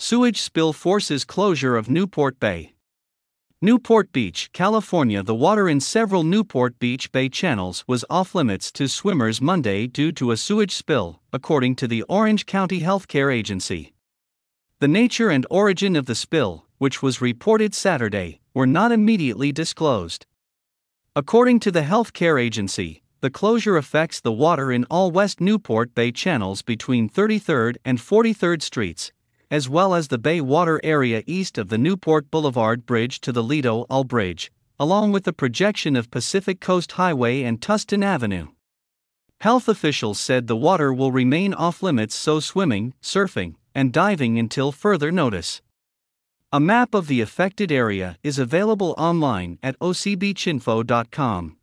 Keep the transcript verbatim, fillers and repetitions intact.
Sewage spill forces closure of Newport Bay. Newport Beach, California. The water in several Newport Beach Bay channels was off-limits to swimmers Monday due to a sewage spill, according to the Orange County Healthcare Agency. The nature and origin of the spill, which was reported Saturday, were not immediately disclosed. According to the healthcare agency, the closure affects the water in all West Newport Bay channels between thirty-third and forty-third Streets, as well as the Bay water area east of the Newport Boulevard Bridge to the Lido All Bridge, along with the projection of Pacific Coast Highway and Tustin Avenue. Health officials said the water will remain off-limits, so swimming, surfing, and diving until further notice. A map of the affected area is available online at o c beach info dot com.